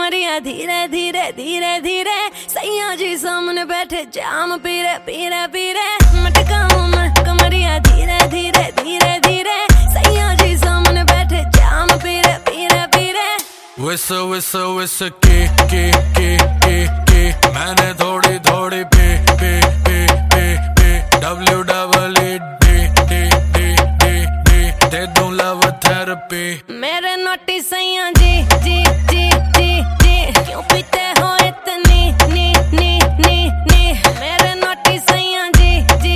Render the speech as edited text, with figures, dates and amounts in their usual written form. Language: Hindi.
कमरिया धीरे धीरे धीरे धीरे, सैया जी सामने बैठे जाम पीरे पीरे पीरे। मटकाऊं मैं कमरिया धीरे धीरे धीरे धीरे, सैया जी सामने बैठे जाम पीरे पीरे पीरे। विस विस विस की मैंने थोड़ी थोड़ी पी पी पी पी पी WEED दे दूं लव थेरेपी। मेरे नोटी सैया जी जी जी जी जी, क्यों पीते हो इतनी